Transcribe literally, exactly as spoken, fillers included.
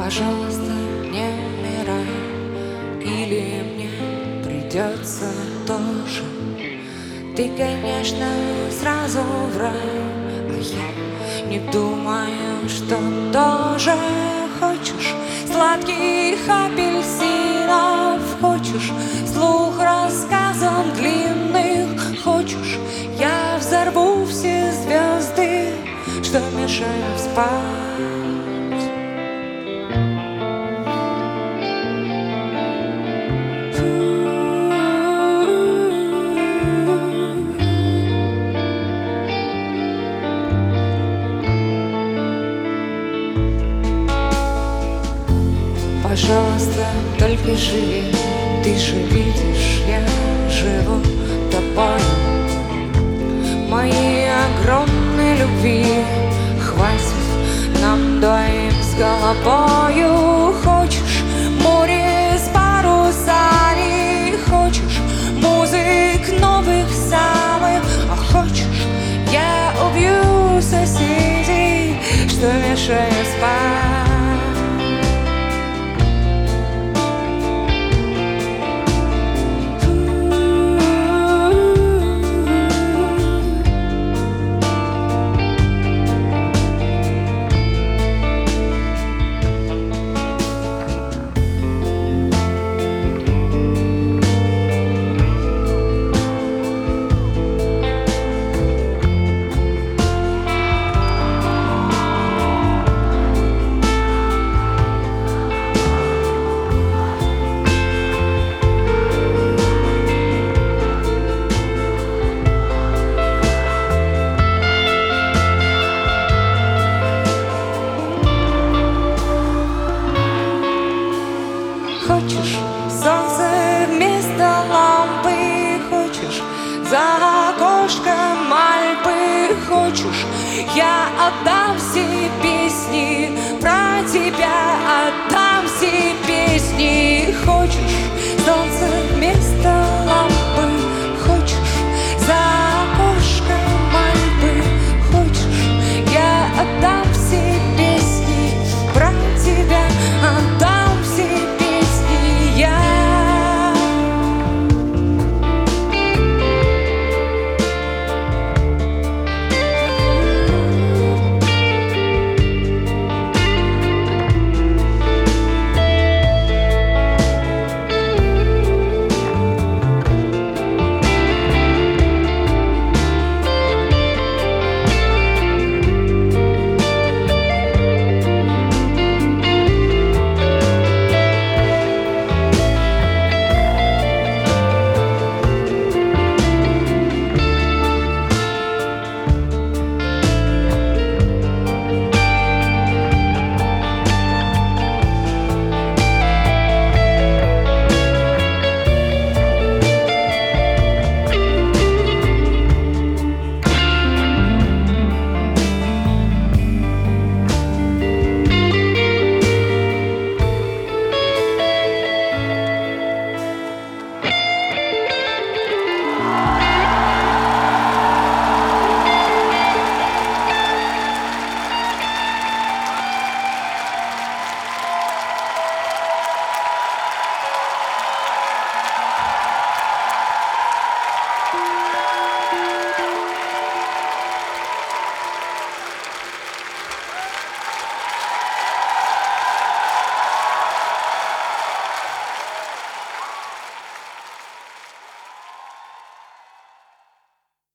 Пожалуйста, не умирай, или мне придется тоже. Ты, конечно, сразу в рай, а я не думаю, что тоже. Хочешь сладких апельсинов, хочешь слух рассказом длинных, хочешь я взорву все звезды, что мешают спать. Пожалуйста, только живи, ты же видишь, я живу тобой. Моей огромной любви хватит нам двоим с головою. Хочешь море с парусами, хочешь музык новых самых, а хочешь я убью соседей, что мешает спать. Хочешь солнце вместо лампы, хочешь за окошком Альпы, хочешь я отдам все песни про тебя, отдам все песни. Хочешь солнце вместо